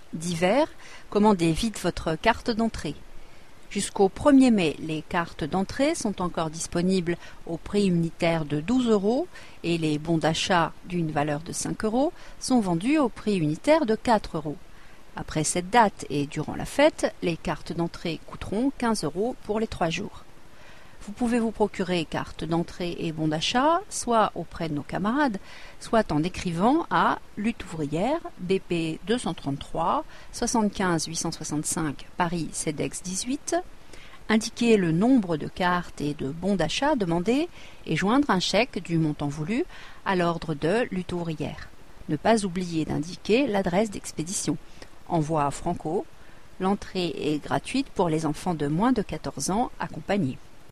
d'hiver, commandez vite votre carte d'entrée. Jusqu'au 1er mai, les cartes d'entrée sont encore disponibles au prix unitaire de 12 € et les bons d'achat d'une valeur de 5 € sont vendus au prix unitaire de 4 €. Après cette date et durant la fête, les cartes d'entrée coûteront 15 € pour les 3 jours. Vous pouvez vous procurer carte d'entrée et bons d'achat, soit auprès de nos camarades, soit en écrivant à Lutte ouvrière, BP 233 75 865 Paris CEDEX 18, indiquer le nombre de cartes et de bons d'achat demandés et joindre un chèque du montant voulu à l'ordre de Lutte ouvrière. Ne pas oublier d'indiquer l'adresse d'expédition. Envoi franco. L'entrée est gratuite pour les enfants de moins de 14 ans accompagnés.